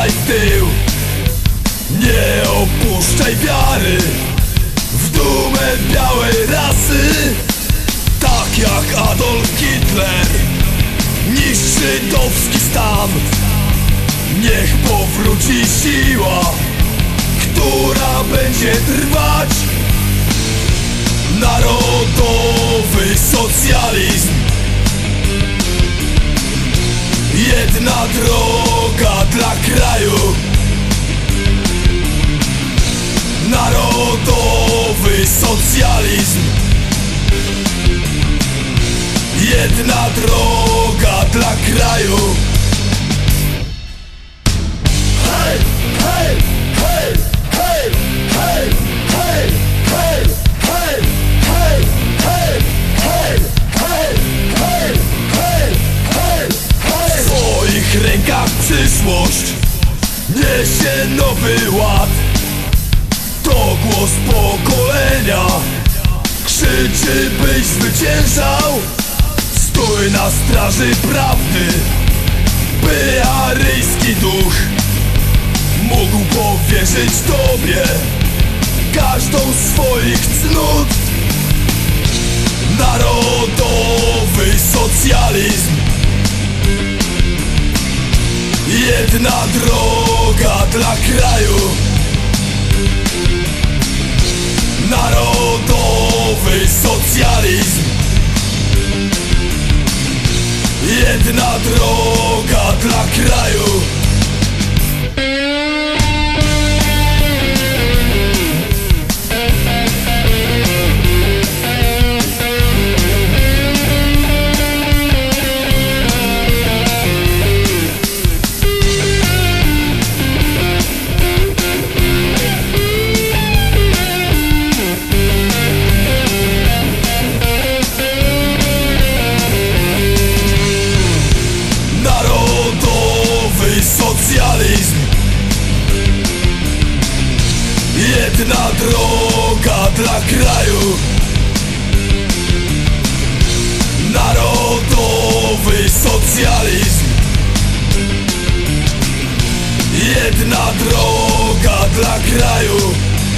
daj w tył. Nie opuszczaj wiary w dumę białej rasy. Tak jak Adolf Hitler niszczy żydowski stan. Niech powróci siła, która będzie trwać. Narodowy socjalizm. Jedna droga dla kraju. Narodowy socjalizm. Jedna droga dla kraju. Hej, hej, hej, hej, hej, hej, hej, hej, hej, hej, hej, hej, hej, hej, hej, hej. W swoich rękach przyszłość niesie nowy ład. To głos pokolenia krzyczy, byś zwyciężał. Stój na straży prawdy, by aryjski duch mógł powierzyć tobie każdą z swoich cnót. Narodowy socjalizm. Jedna droga dla kraju. Narodowy socjalizm. Jedna droga dla kraju. Socjalizm. Jedna droga dla kraju. Narodowy socjalizm. Jedna droga dla kraju.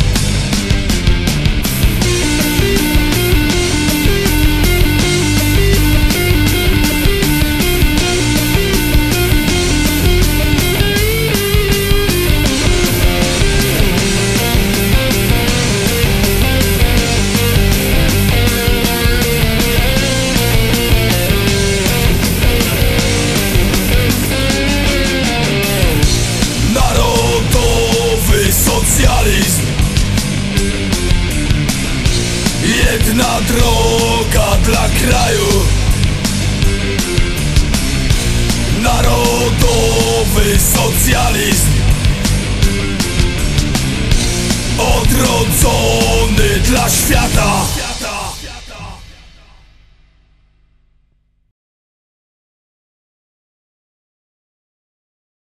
Socjalizm. Jedna droga dla kraju. Narodowy socjalizm. Odrodzony dla świata.